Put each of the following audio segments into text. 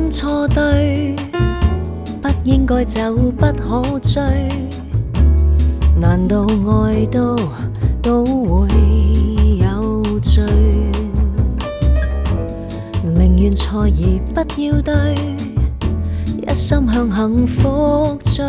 分錯對，不應該走不可追。難道愛都會有罪？寧願錯而不要對，一心向幸福追。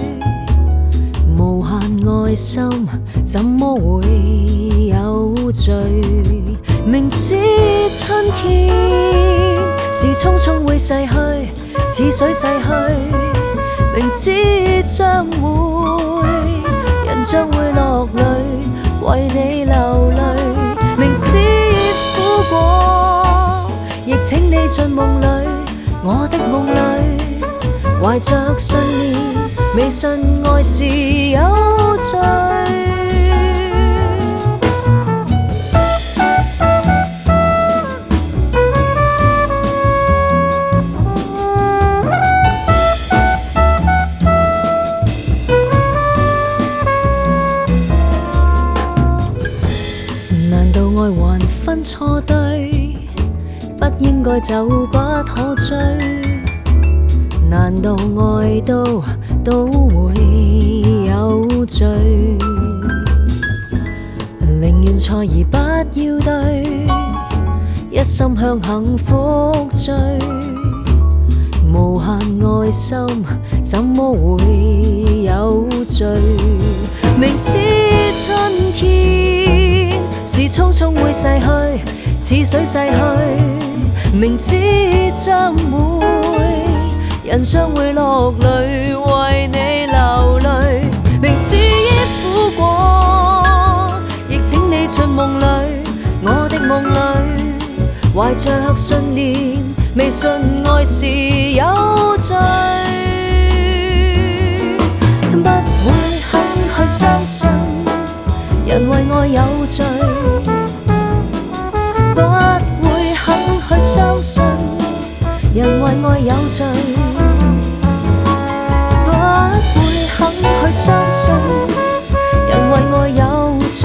無限愛心怎麼會有罪？明知春天是匆匆會逝去，似水逝去，明知將會人將會落淚，為你流淚。明知苦過，亦請你進夢裏，我的夢裏，懷着信念，未信愛是有罪。難道愛還分錯對，不應該走不可追？難道愛都會有罪？寧願錯而不要對，一心向幸福追。無限愛心怎麼會有罪？明知春天是匆匆會逝去，似水逝去，明知將會人將會落淚，為你流淚。明知已苦過，亦請你進夢裏，我的夢裏，懷着信念，未信愛是有罪。不會肯去相信人為愛有罪，不會肯去相信人為愛有罪，不會肯去相信人為愛有罪，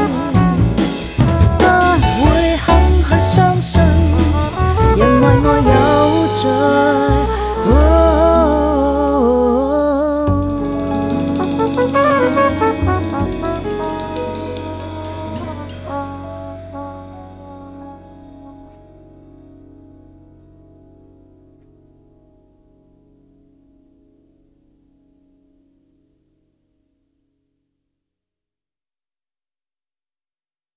不會肯去相信人為愛有罪。